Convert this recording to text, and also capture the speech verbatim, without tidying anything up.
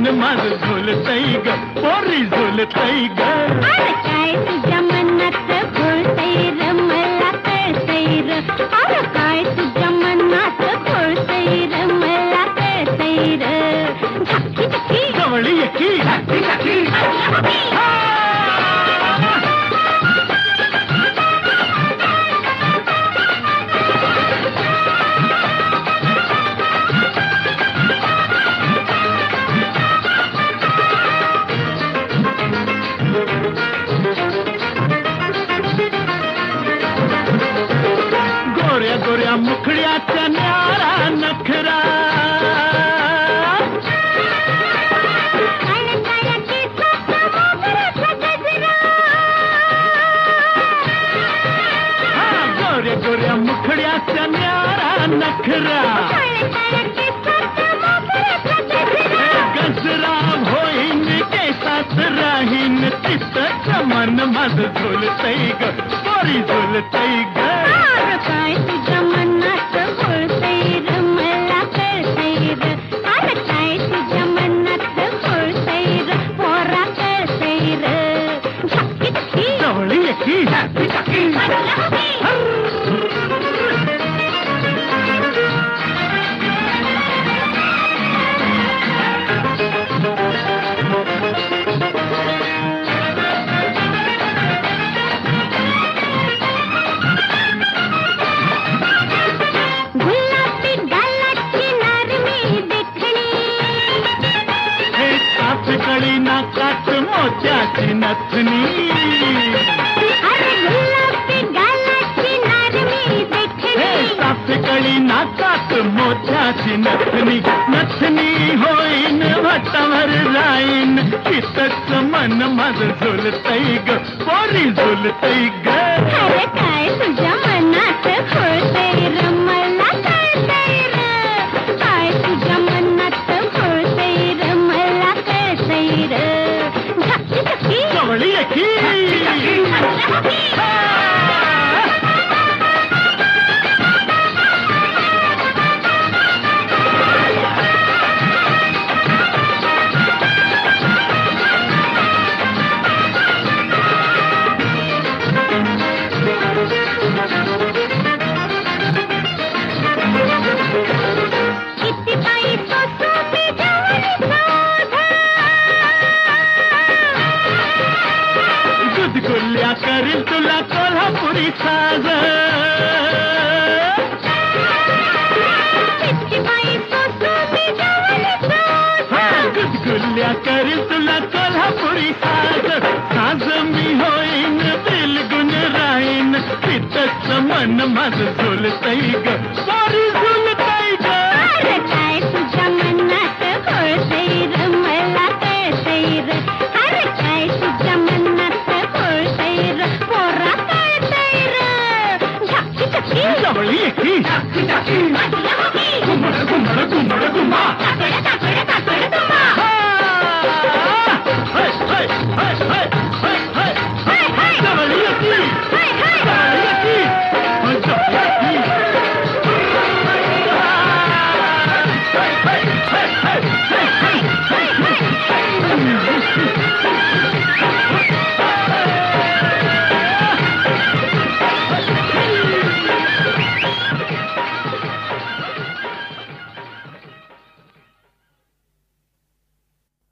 मन माझं झोलतय ग पोरी झोलतय ग. अरे काय तुझ्या मनात घोळतय र मला कळतय र. अरे काय तुझ्या मनात घोळतय र मला कळतय र. झाकी झाकी जवळ ये की झाकी झाकी. गोऱ्या गोऱ्या मुखड्याचा न्यारा नखरा गोऱ्या गोऱ्या मुखड्याचा न्यारा नखरा गजरा होईन केसात राहीन तिथंच मन माझं झोलतय ग पोरी झोलतय ग. काय तुझ्या मनात घोळतय र मला कळतय र. अरे काय तुझ्या मनात घोळतय र पोरा कळतय र. झाकी झाकी जवळ ये की झाकी झाकी. कळी नाकात मोत्याची नथनी. कळी नाकात मोत्याची नथनी. नथनी होईन वाटावर राईन तिथंच मन माझं झोलतय ग पोरी झोलतय ग. अरे काय तुझ्या मनात घोळतय र मला कळतय र. काय तुझ्या मनात घोळतय र मला कळतय र. झाकी झाकी जवळ ये की. किती बाई सोसोबी गुदगुल्या करील तुला कोल्हापुरी साज. गुदगुल्या करील तुला कोल्हापुरी साज. साज मी होईन बिलगुन राहीन तिथंच मन माझं झोलतय ग पोरी झोलतय ग. अरे काय तुझ्या मनात घोळतय र मला कळतय र. अरे काय तुझ्या मनात घोळतय र पोरा कळतय र. झाकी झाकी जवळ ये की झाकी झाकी. घुमड घुमड घुमड घुमा.